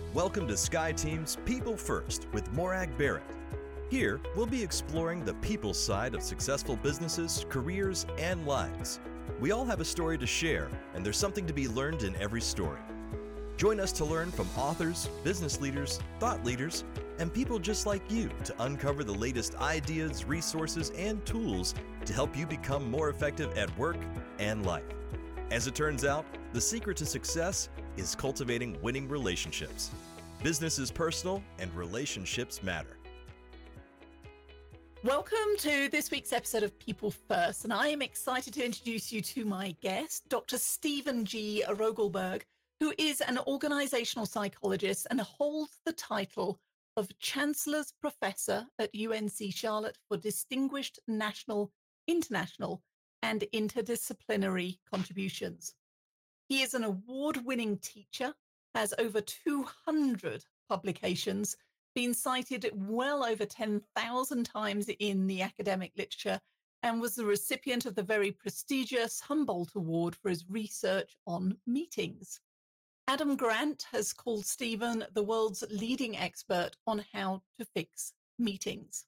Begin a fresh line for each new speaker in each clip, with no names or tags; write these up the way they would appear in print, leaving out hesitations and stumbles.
Welcome to SkyTeam's People First with Morag Barrett. Here, we'll be exploring the people side of successful businesses, careers, and lives. We all have a story to share, and there's something to be learned in every story. Join us to learn from authors, business leaders, thought leaders, and people just like you to uncover the latest ideas, resources, and tools to help you become more effective at work and life. As it turns out, the secret to success is cultivating winning relationships. Business is personal and relationships matter.
Welcome to this week's episode of People First, and I am excited to introduce you to my guest, Dr. Stephen G. Rogelberg, who is an organizational psychologist and holds the title of Chancellor's Professor at UNC Charlotte for Distinguished National, International, and Interdisciplinary Contributions. He is an award-winning teacher, has over 200 publications, been cited well over 10,000 times in the academic literature, and was the recipient of the very prestigious Humboldt Award for his research on meetings. Adam Grant has called Stephen the world's leading expert on how to fix meetings.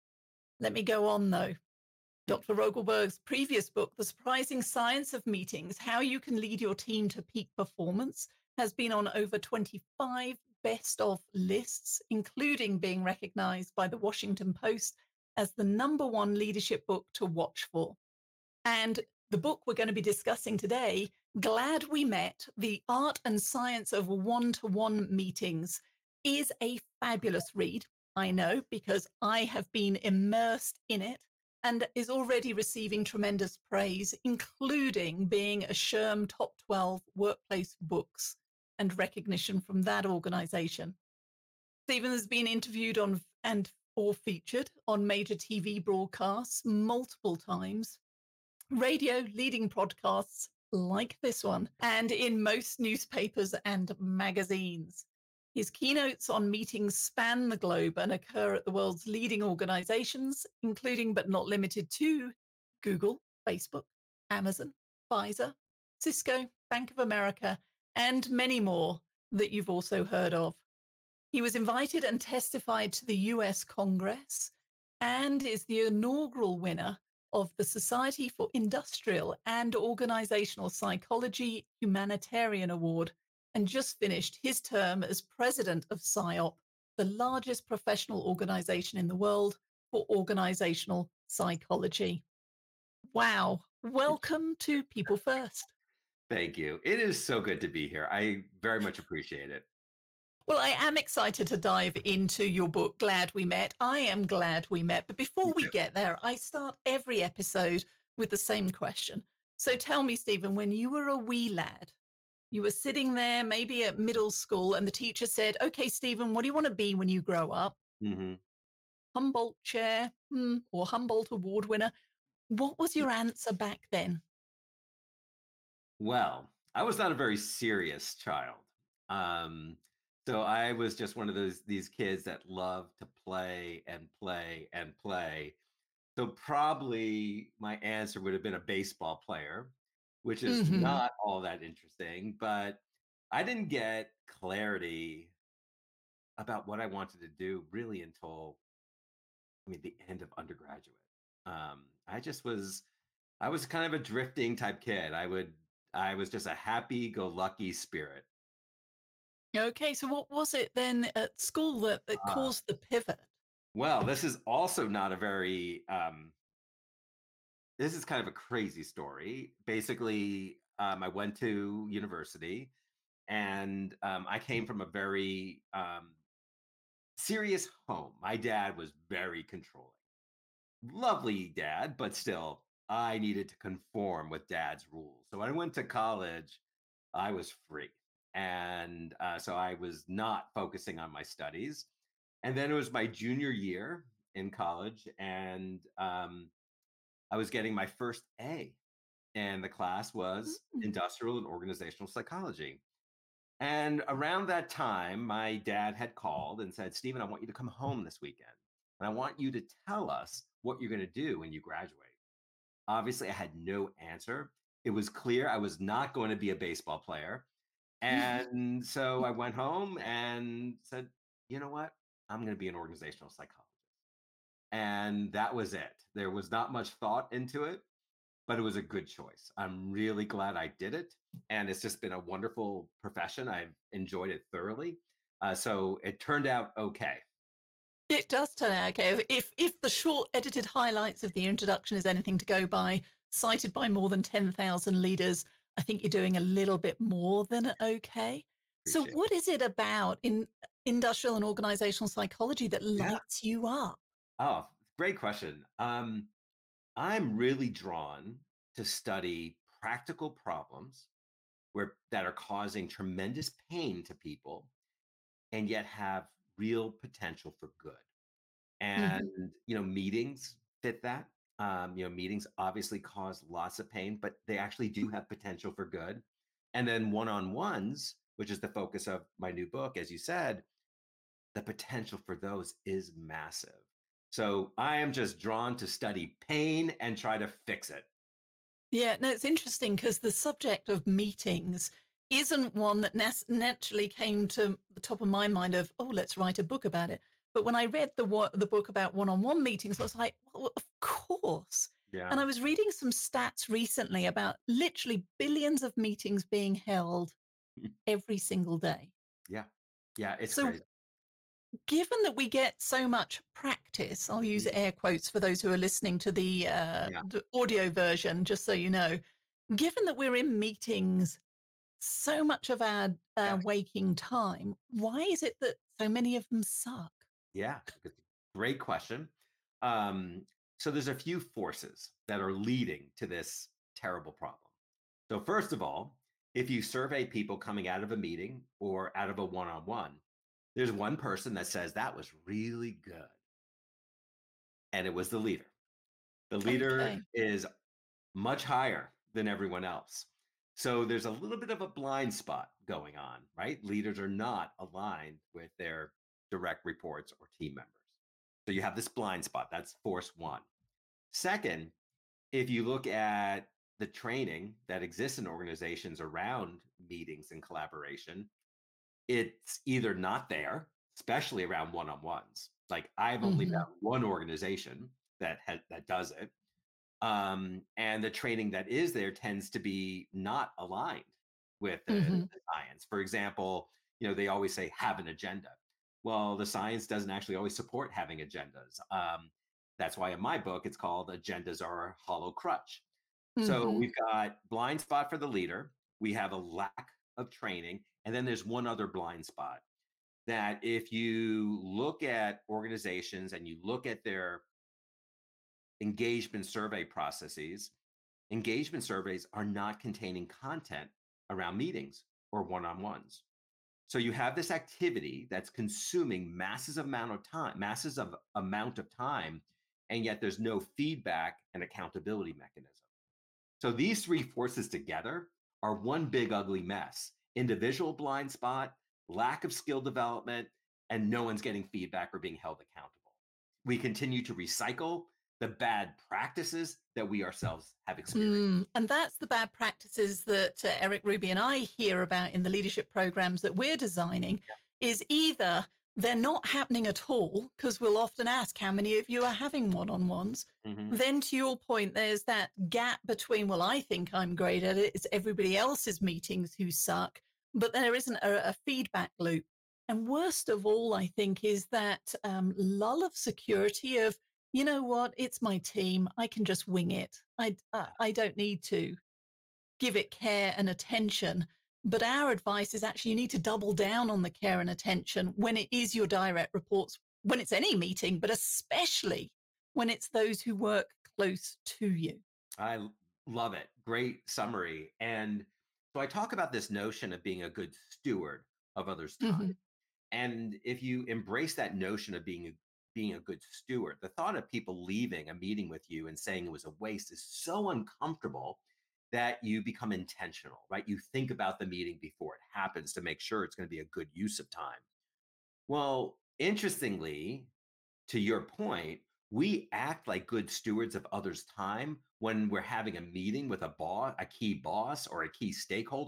Let me go on, though. Dr. Rogelberg's previous book, The Surprising Science of Meetings, How You Can Lead Your Team to Peak Performance, has been on over 25 best of lists, including being recognized by the Washington Post as the #1 leadership book to watch for. And the book we're going to be discussing today, Glad We Met, The Art and Science of One-to-One Meetings, is a fabulous read. I know, because I have been immersed in it, and is already receiving tremendous praise, including being a SHRM Top 12 Workplace Books and recognition from that organization. Stephen has been interviewed on or featured on major TV broadcasts multiple times, radio leading podcasts like this one, and in most newspapers and magazines. His keynotes on meetings span the globe and occur at the world's leading organizations, including but not limited to Google, Facebook, Amazon, Pfizer, Cisco, Bank of America, and many more that you've also heard of. He was invited and testified to the US Congress and is the inaugural winner of the Society for Industrial and Organizational Psychology Humanitarian Award, and just finished his term as president of PSYOP, the largest professional organization in the world for organizational psychology. Wow. Welcome to People First.
Thank you. It is so good to be here. I very much appreciate it.
Well, I am excited to dive into your book, Glad We Met. I am glad we met. But before we get there, I start every episode with the same question. So tell me, Stephen, when you were a wee lad, you were sitting there maybe at middle school and the teacher said, okay, Stephen, what do you want to be when you grow up?
Mm-hmm.
Humboldt chair or Humboldt Award winner. What was your answer back then?
Well, I was not a very serious child. So I was just one of these kids that loved to play and play and play. So probably my answer would have been a baseball player, which is not all that interesting, but I didn't get clarity about what I wanted to do really until, the end of undergraduate. I was kind of a drifting type kid. I was just a happy-go-lucky spirit.
Okay, so what was it then at school that caused the pivot?
Well, this is also not a very this is kind of a crazy story. Basically, I went to university, and I came from a very serious home. My dad was very controlling. Lovely dad, but still, I needed to conform with dad's rules. So when I went to college, I was free. And so I was not focusing on my studies. And then it was my junior year in college, and I was getting my first A. And the class was industrial and organizational psychology. And around that time, my dad had called and said, Stephen, I want you to come home this weekend. And I want you to tell us what you're going to do when you graduate. Obviously, I had no answer. It was clear I was not going to be a baseball player. And so I went home and said, you know what? I'm going to be an organizational psychologist. And that was it. There was not much thought into it, but it was a good choice. I'm really glad I did it. And it's just been a wonderful profession. I've enjoyed it thoroughly. So it turned out okay.
It does turn out okay. If the short edited highlights of the introduction is anything to go by, cited by more than 10,000 leaders, I think you're doing a little bit more than okay. So
Appreciate it.
what is it about in industrial and organizational psychology that
Yeah.
lights you up?
Oh, great question. I'm really drawn to study practical problems where that are causing tremendous pain to people and yet have real potential for good. And
Mhm.
meetings fit that. Meetings obviously cause lots of pain, but they actually do have potential for good. And then one-on-ones, which is the focus of my new book, as you said, the potential for those is massive. So I am just drawn to study pain and try to fix it.
Yeah, no, it's interesting because the subject of meetings isn't one that naturally came to the top of my mind of, oh, let's write a book about it. But when I read the book about one-on-one meetings, I was like, well, of course. And
Yeah.
I was reading some stats recently about literally billions of meetings being held every single day.
Yeah. Yeah. It's
So
crazy.
given that we get so much practice, I'll use
Mhm.
air quotes for those who are listening to
Yeah.
the audio version, just so you know, given that we're in meetings so much of our
Yeah.
waking time, why is it that so many of them suck?
Yeah. Great question. Um, so there's a few forces that are leading to this terrible problem. So first of all, if you survey people coming out of a meeting or out of a one-on-one, there's one person that says that was really good, and it was the leader. The leader
Okay.
is much higher than everyone else. So there's a little bit of a blind spot going on, right? Leaders are not aligned with their direct reports or team members. So you have this blind spot. That's force one. Second, if you look at the training that exists in organizations around meetings and collaboration, it's either not there, especially around one-on-ones. Like I've only
Hmm.
found one organization that does it, and the training that is there tends to be not aligned with
Hmm.
the science. For example, they always say have an agenda. Well, the science doesn't actually always support having agendas. That's why in my book it's called "Agendas Are a Hollow Crutch." So
Hmm.
we've got blind spot for the leader. We have a lack of training, and then there's one other blind spot that if you look at organizations and you look at their engagement survey processes, engagement surveys are not containing content around meetings or one-on-ones. So you have this activity that's consuming masses of amount of time, and yet there's no feedback and accountability mechanism. So these three forces together are one big ugly mess. Individual blind spot, lack of skill development, and no one's getting feedback or being held accountable. We continue to recycle the bad practices that we ourselves have experienced.
And that's the bad practices that Eric Ruby and I hear about in the leadership programs that we're designing is either they're not happening at all, because we'll often ask how many of you are having one-on-ones.
Mhm.
Then to your point, there's that gap between, well, I think I'm great at it. It's everybody else's meetings who suck, but there isn't a feedback loop. And worst of all, I think, is that lull of security of, you know what? It's my team. I can just wing it. I don't need to give it care and attention. But our advice is actually you need to double down on the care and attention when it is your direct reports, when it's any meeting, but especially when it's those who work close to you.
Love it. Great summary. And so I talk about this notion of being a good steward of others' time.
Hmm.
And if you embrace that notion of being a good steward, the thought of people leaving a meeting with you and saying it was a waste is so uncomfortable that you become intentional, right? You think about the meeting before it happens to make sure it's going to be a good use of time. Well, interestingly, to your point, we act like good stewards of others' time when we're having a meeting with a key boss or a key stakeholder,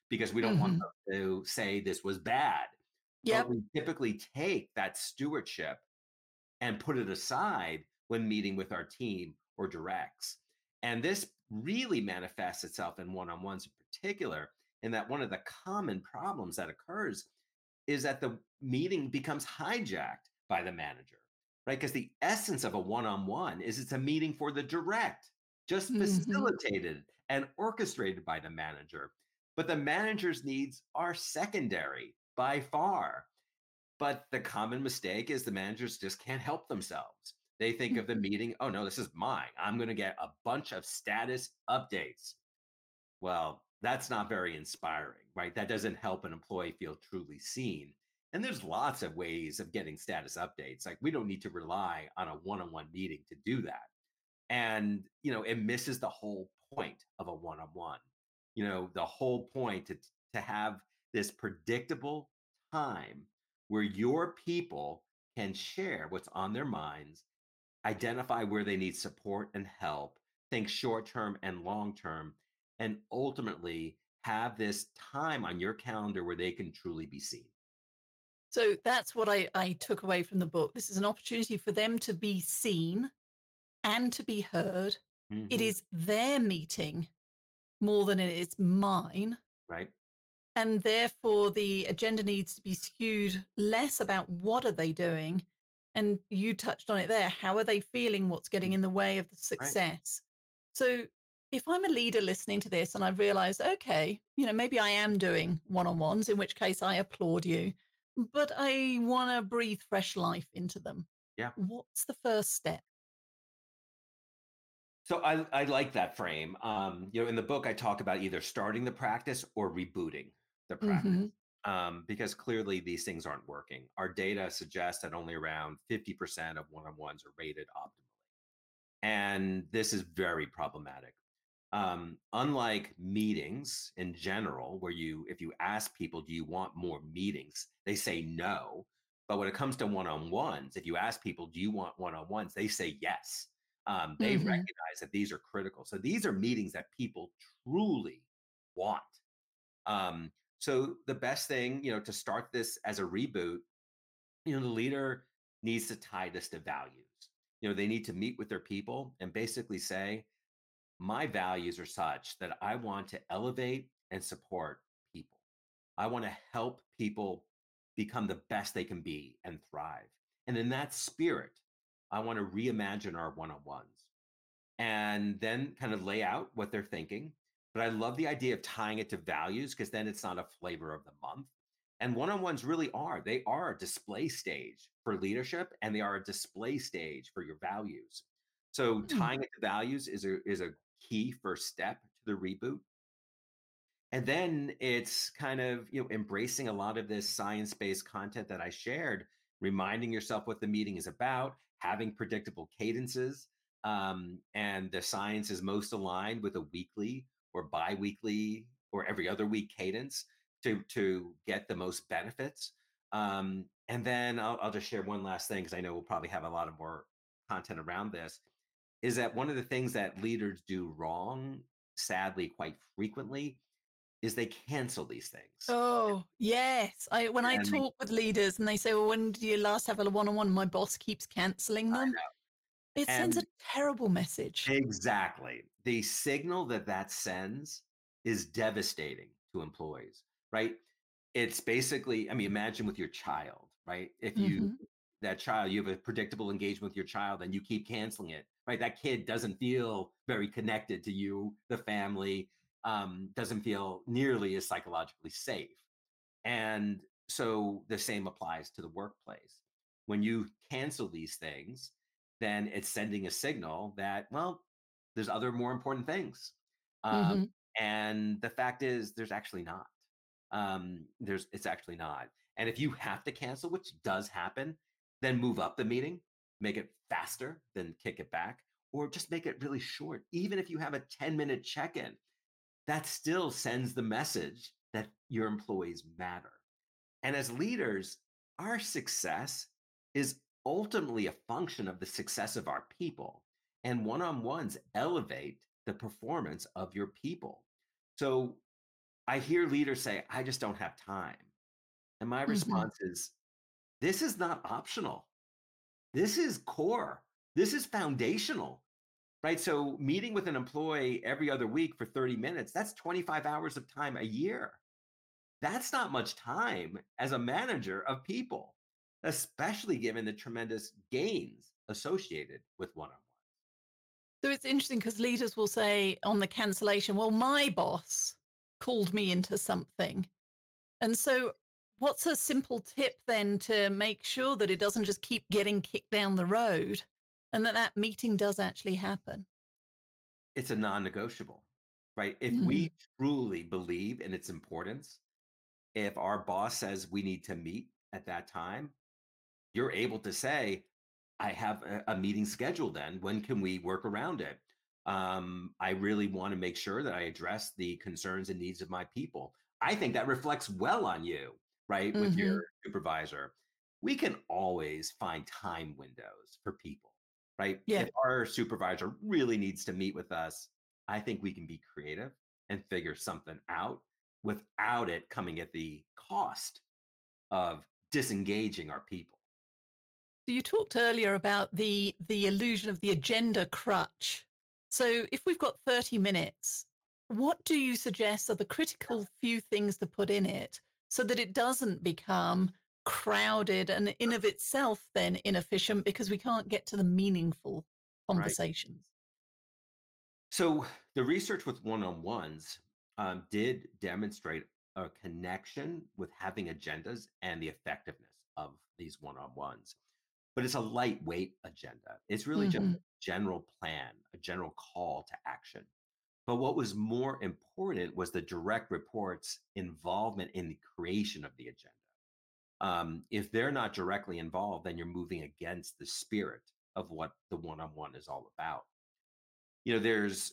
because we don't want
Hmm.
them to say this was bad. But
Yep.
we typically take that stewardship and put it aside when meeting with our team or directs. And this really manifests itself in one on ones in particular, in that one of the common problems that occurs is that the meeting becomes hijacked by the manager, right? Because the essence of a one on one is it's a meeting for the direct, just
Hmm.
facilitated and orchestrated by the manager. But the manager's needs are secondary by far. But the common mistake is the managers just can't help themselves. They think of the meeting, oh no, this is mine. I'm going to get a bunch of status updates. Well, that's not very inspiring, right? That doesn't help an employee feel truly seen. And there's lots of ways of getting status updates. Like we don't need to rely on a one-on-one meeting to do that. And, it misses the whole point of a one-on-one. The whole point to have this predictable time where your people can share what's on their minds, identify where they need support and help, think short term and long term, and ultimately have this time on your calendar where they can truly be seen.
So that's what I took away from the book. This is an opportunity for them to be seen and to be heard. It
Hmm.
is their meeting more than it is mine.
Right?
And therefore, the agenda needs to be skewed less about what are they doing. And you touched on it there. How are they feeling? What's getting
Mm.
in the way of the
Right.
success? So if I'm a leader listening to this and I realize, okay, maybe I am doing one on ones, in which case I applaud you, but I want to breathe fresh life into them.
Yeah.
What's the first step?
So I like that frame. In the book, I talk about either starting the practice or rebooting the practice,
Hmm.
because clearly these things aren't working. Our data suggests that only around 50% of one-on-ones are rated optimally, and this is very problematic. Unlike meetings in general, where if you ask people, do you want more meetings? They say no. But when it comes to one-on-ones, if you ask people, do you want one-on-ones? They say yes. They
Hmm.
recognize that these are critical. So these are meetings that people truly want. Um, so the best thing, to start this as a reboot, the leader needs to tie this to values. They need to meet with their people and basically say, my values are such that I want to elevate and support people. I want to help people become the best they can be and thrive. And in that spirit, I want to reimagine our one on ones and then kind of lay out what they're thinking. But I love the idea of tying it to values because then it's not a flavor of the month. And one on ones really they are a display stage for leadership and they are a display stage for your values. So tying it to values is a key first step to the reboot. And then it's kind of, embracing a lot of this science-based content that I shared, reminding yourself what the meeting is about, having predictable cadences. And the science is most aligned with a weekly or bi-weekly or every other week cadence to get the most benefits. And then I'll just share one last thing because I know we'll probably have a lot of more content around this, is that one of the things that leaders do wrong, sadly, quite frequently, is they cancel these things.
Oh, yes. When I
And they
talk with leaders and they say, "Well, when did you last have a one-on-one?" My boss keeps canceling them. It sends a
and
terrible message.
exactly. The signal that that sends is devastating to employees, right? It's basically, I mean, imagine with your child, right? If
Mhm.
you have a predictable engagement with your child and you keep canceling it, right? That kid doesn't feel very connected to you, the family, doesn't feel nearly as psychologically safe. And so the same applies to the workplace. When you cancel these things, then it's sending a signal that, well, there's other more important things. Um,
Mhm.
and the fact is, there's actually not. It's actually not. And if you have to cancel, which does happen, then move up the meeting, make it faster, then kick it back, or just make it really short. Even if you have a 10-minute check in, that still sends the message that your employees matter. And as leaders, our success is ultimately a function of the success of our people. And one on ones elevate the performance of your people. So I hear leaders say, I just don't have time. And my
Hmm.
response is, this is not optional. This is core. This is foundational, right? So meeting with an employee every other week for 30 minutes, that's 25 hours of time a year. That's not much time as a manager of people, especially given the tremendous gains associated with one on one.
So it's interesting because leaders will say on the cancellation, well, my boss called me into something. And so, what's a simple tip then to make sure that it doesn't just keep getting kicked down the road and that that meeting does actually happen?
It's a non negotiable, right? If
Hmm.
we truly believe in its importance, if our boss says we need to meet at that time, you're able to say, I have a meeting scheduled then. When can we work around it? I really want to make sure that I address the concerns and needs of my people. I think that reflects well on you, right? With your
Hmm.
supervisor. We can always find time windows for people, right?
Yeah.
If our supervisor really needs to meet with us, I think we can be creative and figure something out without it coming at the cost of disengaging our people.
So you talked earlier about the illusion of the agenda crutch. So if we've got 30 minutes, what do you suggest are the critical few things to put in it so that it doesn't become crowded and in of itself then inefficient because we can't get to the meaningful
Right.
conversations?
So the research with one-on-ones did demonstrate a connection with having agendas and the effectiveness of these one-on-ones. But it's a lightweight agenda. It's really just a
Hmm.
general plan, a general call to action. But what was more important was the direct reports' involvement in the creation of the agenda. If they're not directly involved, then you're moving against the spirit of what the one-on-one is all about. You know,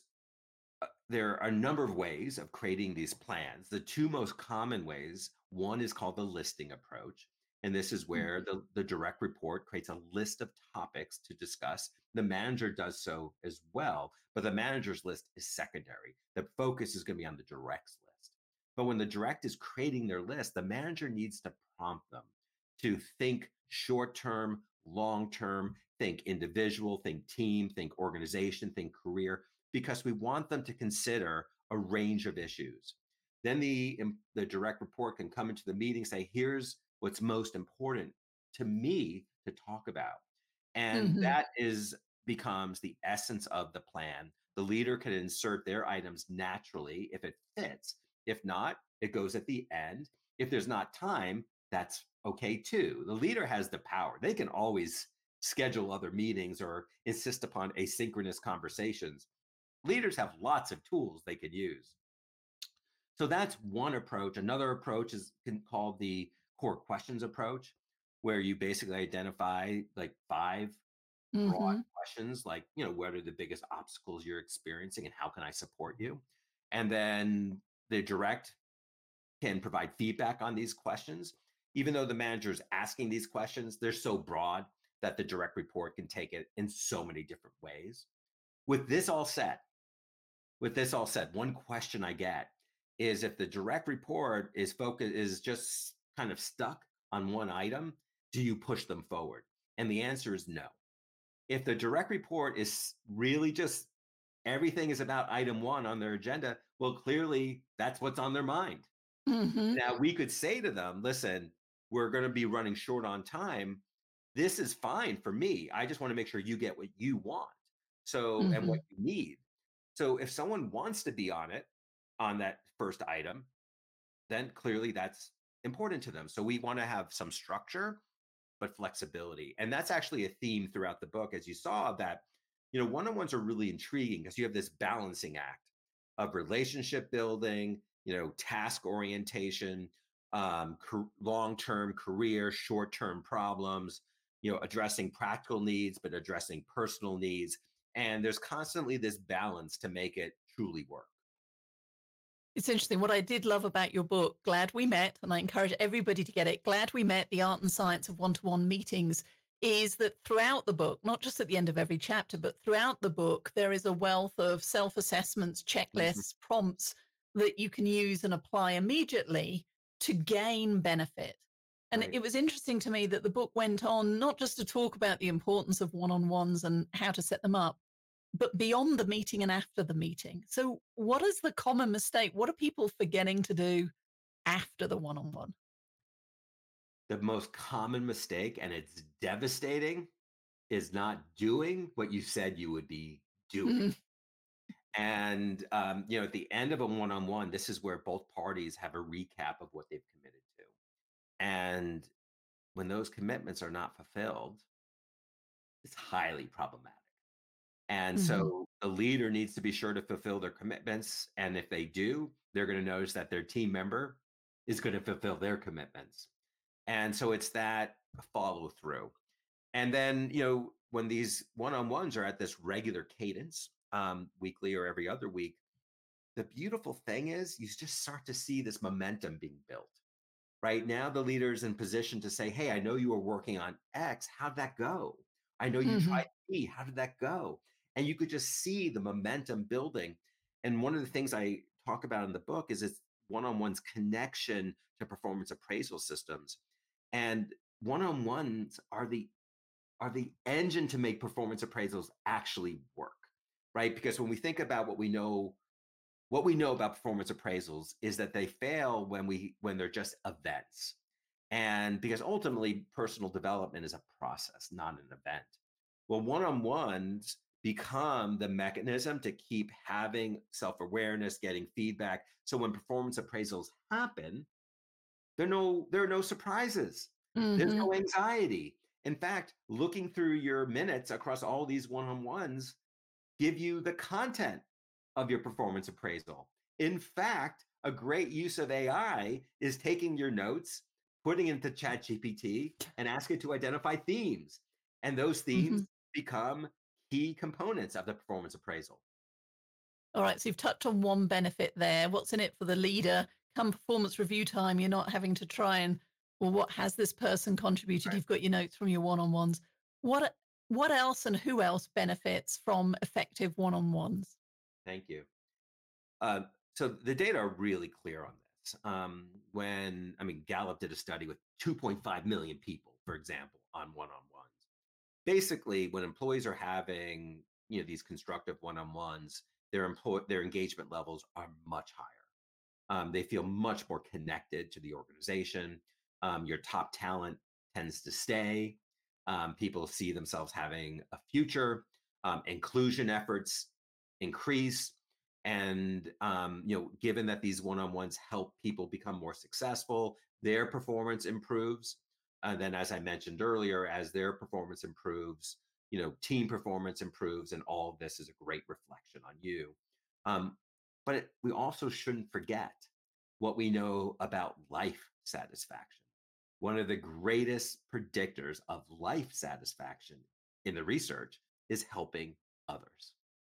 there are a number of ways of creating these plans. The two most common ways, one is called the listing approach. And this is where the direct report creates a list of topics to discuss. The manager does so as well, but the manager's list is secondary. The focus is going to be on the direct's list. But when the direct is creating their list, the manager needs to prompt them to think short term, long term, think individual, think team, think organization, think career, because we want them to consider a range of issues. Then the direct report can come into the meeting, say, here's what's most important to me to talk about. And
Hmm.
that is becomes the essence of the plan. The leader can insert their items naturally if it fits. If not, it goes at the end. If there's not time, that's okay too. The leader has the power. They can always schedule other meetings or insist upon asynchronous conversations. Leaders have lots of tools they could use. So that's one approach. Another approach is called the core questions approach, where you basically identify like five broad
Hmm.
questions, like, what are the biggest obstacles you're experiencing and how can I support you? And then the direct can provide feedback on these questions. Even though the manager is asking these questions, they're so broad that the direct report can take it in so many different ways. With this all said, one question I get is if the direct report is just kind of stuck on one item, do you push them forward? And the answer is no. If the direct report is really just everything is about item one on their agenda, well, clearly that's what's on their mind.
Hmm.
Now, we could say to them, listen, we're going to be running short on time. This is fine for me. I just want to make sure you get what you want. So, and what
Hmm.
you need. So, if someone wants to be on it, on that first item, then clearly that's important to them. So, we want to have some structure, but flexibility. And that's actually a theme throughout the book, as you saw, that, one on ones are really intriguing because you have this balancing act of relationship building, task orientation, long-term career, short-term problems, addressing practical needs, but addressing personal needs. And there's constantly this balance to make it truly work.
It's interesting. What I did love about your book, Glad We Met, and I encourage everybody to get it, Glad We Met, The Art and Science of One-to-One Meetings, is that throughout the book, not just at the end of every chapter, but throughout the book, there is a wealth of self-assessments,
Mhm.
checklists, prompts, that you can use and apply immediately to gain benefit. And
Right.
it was interesting to me that the book went on not just to talk about the importance of one on ones and how to set them up, but beyond the meeting and after the meeting. So, what is the common mistake? What are people forgetting to do after the one on one?
The most common mistake, and it's devastating, is not doing what you said you would be doing. And at the end of a one-on-one, this is where both parties have a recap of what they've committed to. And when those commitments are not fulfilled, it's highly problematic. And so the leader needs to be sure to fulfill their commitments. And if they do, they're going to notice that their team member is going to fulfill their commitments. And so it's that follow through. And then, when these one on ones are at this regular cadence, weekly or every other week, the beautiful thing is you just start to see this momentum being built. Right now, the leader is in position to say, "Hey, I know you were working on X. How'd that go? I know you
Hmm.
tried B. How did that go?" And you could just see the momentum building. And one of the things I talk about in the book is it's one-on-one's connection to performance appraisal systems. And one-on-ones are the engine to make performance appraisals actually work, right? Because when we think about what we know about performance appraisals is that they fail when they're just events. And because ultimately personal development is a process, not an event. Well, one-on-ones become the mechanism to keep having self-awareness, getting feedback. So when performance appraisals happen, there are no surprises. There's
Hmm.
no anxiety. In fact, looking through your minutes across all these one-on-ones give you the content of your performance appraisal. In fact, a great use of AI is taking your notes, putting into ChatGPT, and ask it to identify themes. And those themes
Hmm.
become key components of the performance appraisal.
All right, so you've touched on one benefit there. What's in it for the leader? Come performance review time, you're not having to try and, well, what has this person contributed?
Right.
You've got your notes from your one-on-ones. What what else and who else benefits from effective one-on-ones?
Thank you. Uh, so the data are really clear on this. Gallup did a study with 2.5 million people, for example, on one-on-ones. Basically, when employees are having these constructive one-on-ones, their engagement levels are much higher. They feel much more connected to the organization. Your top talent tends to stay. People see themselves having a future. Inclusion efforts increase. And given that these one-on-ones help people become more successful, their performance improves. And then, as I mentioned earlier, as their performance improves, team performance improves, and all of this is a great reflection on you. Um, but we also shouldn't forget what we know about life satisfaction. One of the greatest predictors of life satisfaction in the research is helping others.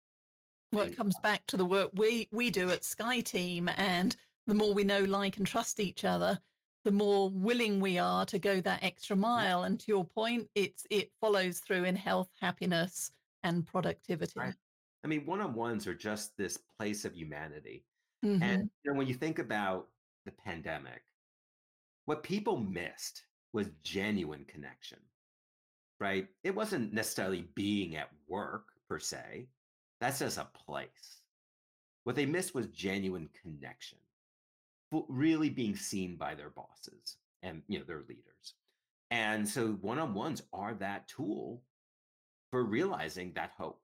Well, it
And
comes back to the work we do at Sky Team, and the more we know, like, and trust each other, the more willing we are to go that extra
yeah,
mile. And to your point, it follows through in health, happiness, and
right.
productivity.
One-on-ones are just this place of humanity. And
Hmm.
when you think about the pandemic, what people missed was genuine connection, right? It wasn't necessarily being at work per se. That's just a place. What they missed was genuine connection, really being seen by their bosses and their leaders. And so one-on-ones are that tool for realizing that hope.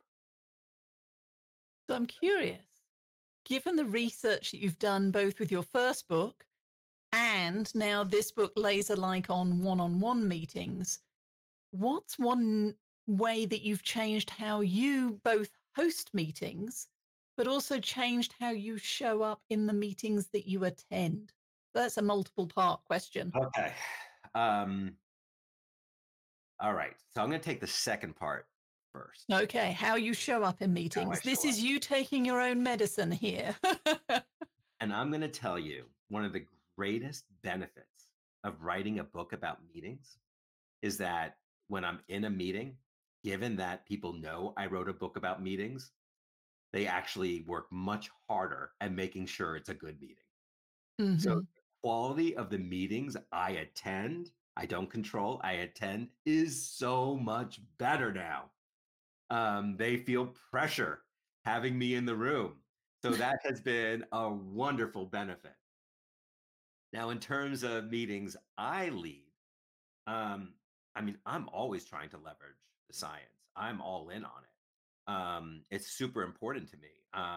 So I'm curious, given the research that you've done both with your first book and now this book, Laser Like on one meetings, what's one way that you've changed how you both host meetings, but also changed how you show up in the meetings that you attend? That's a multiple part question.
Okay. Um, all right. So I'm going to take the second part first.
Okay, how you show up in
How I
meetings. This
show up.
is you taking your own medicine here.
And I'm going to tell you one of the greatest benefits of writing a book about meetings is that when I'm in a meeting, given that people know I wrote a book about meetings, they actually work much harder at making sure it's a good meeting. So
Hmm.
the quality of the meetings I attend, I don't control, I attend, is so much better now. They feel pressure having me in the room. So that has been a wonderful benefit. Now, in terms of meetings I lead, um, I mean, I'm always trying to leverage the science. I'm all in on it. It's super important to me.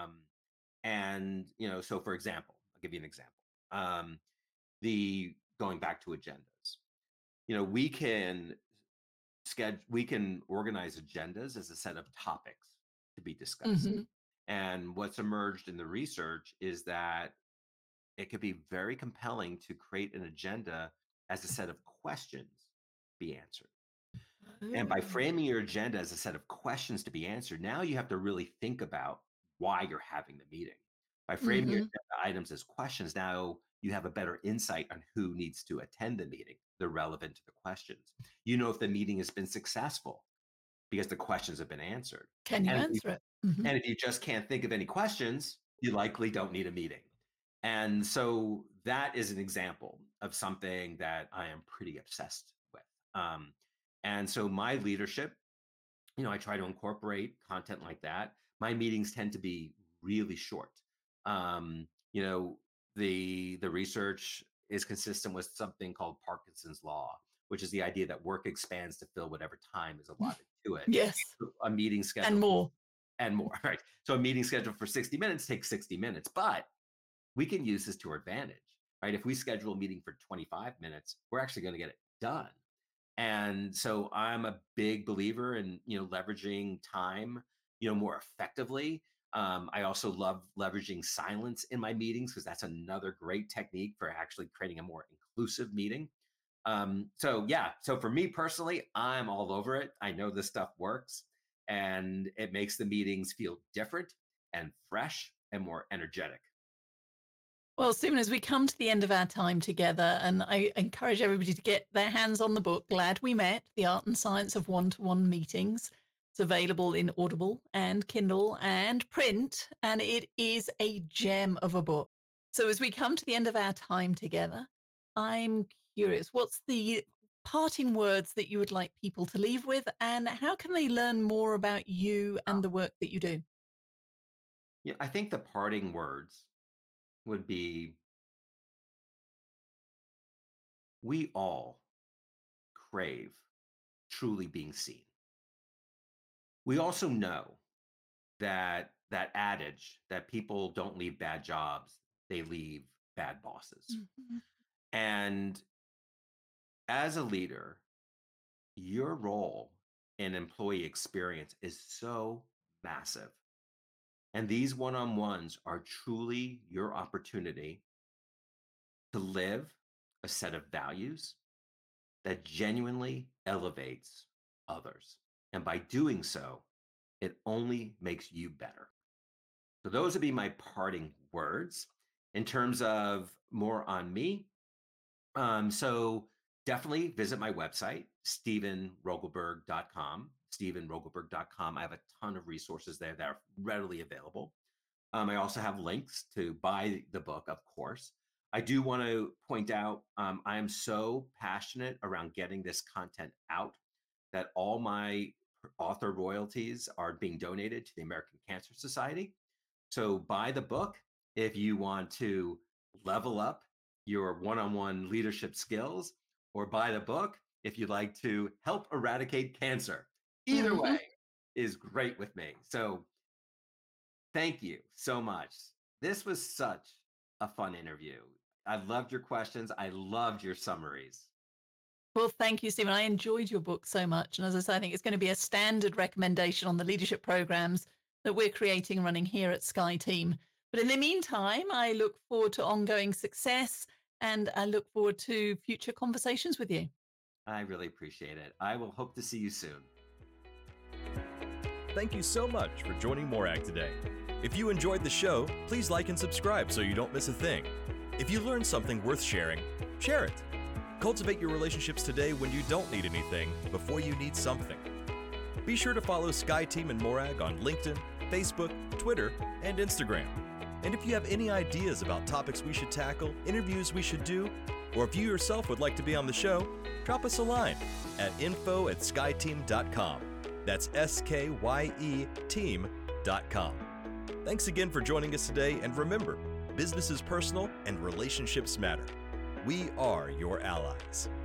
And so for example, I'll give you an example. Um, the Going back to agendas, we can we can organize agendas as a set of topics to be discussed.
Hmm.
And what's emerged in the research is that it could be very compelling to create an agenda as a set of questions be answered. And by
Oh.
framing your agenda as a set of questions to be answered, now you have to really think about why you're having the meeting. By framing your
Hmm.
agenda items as questions, now you have a better insight on who needs to attend the meeting. They're relevant to the questions. You know if the meeting has been successful because the questions have been answered.
Can you
And if you,
answer it? Hmm.
and if you just can't think of any questions, you likely don't need a meeting. And so that is an example of something that I am pretty obsessed with. And so my leadership, I try to incorporate content like that. My meetings tend to be really short. Um, you know, the research is consistent with something called Parkinson's law, which is the idea that work expands to fill whatever time is allotted to it.
Yes,
A meeting
and
scheduled
more.
and more, right? So a meeting scheduled for 60 minutes takes 60 minutes, but we can use this to our advantage, right? If we schedule a meeting for 25 minutes, we're actually going to get it done. And so I'm a big believer in, leveraging time, more effectively. I also love leveraging silence in my meetings because that's another great technique for actually creating a more inclusive meeting. So yeah, so for me personally, I'm all over it. I know this stuff works and it makes the meetings feel different and fresh and more energetic.
Well, Stephen, as we come to the end of our time together, and I encourage everybody to get their hands on the book, Glad We Met, The Art and Science of One-to-One Meetings. It's available in Audible and Kindle and print, and it is a gem of a book. So as we come to the end of our time together, I'm curious, what's the parting words that you would like people to leave with, and how can they learn more about you and the work that you do?
Yeah, I think the parting words would be we all crave truly being seen. We also know that that adage that people don't leave bad jobs, they leave bad bosses.
Mhm.
And as a leader, your role in employee experience is so massive. And these one on ones are truly your opportunity to live a set of values that genuinely elevates others. And by doing so, it only makes you better. So, those would be my parting words in terms of more on me. So definitely visit my website, stephenrogelberg.com. stephenrogelberg.com. I have a ton of resources there that are readily available. I also have links to buy the book, of course. I do want to point out I am so passionate around getting this content out that all my author royalties are being donated to the American Cancer Society. So buy the book if you want to level up your one-on-one leadership skills, or buy the book if you'd like to help eradicate cancer. Either
Mhm.
way is great with me. So thank you so much. This was such a fun interview. I loved your questions. I loved your summaries.
Well, thank you, Stephen. I enjoyed your book so much. And as I say, I think it's going to be a standard recommendation on the leadership programs that we're creating and running here at Sky Team. But in the meantime, I look forward to ongoing success and I look forward to future conversations with you.
I really appreciate it. I will hope to see you soon.
Thank you so much for joining Morag today. If you enjoyed the show, please like and subscribe so you don't miss a thing. If you learned something worth sharing, share it. Cultivate your relationships today when you don't need anything before you need something. Be sure to follow Sky Team and Morag on LinkedIn, Facebook, Twitter, and Instagram. And if you have any ideas about topics we should tackle, interviews we should do, or if you yourself would like to be on the show, drop us a line at info@skyeteam.com. That's SKYE team.com. Thanks again for joining us today, and remember, business is personal and relationships matter. We are your allies.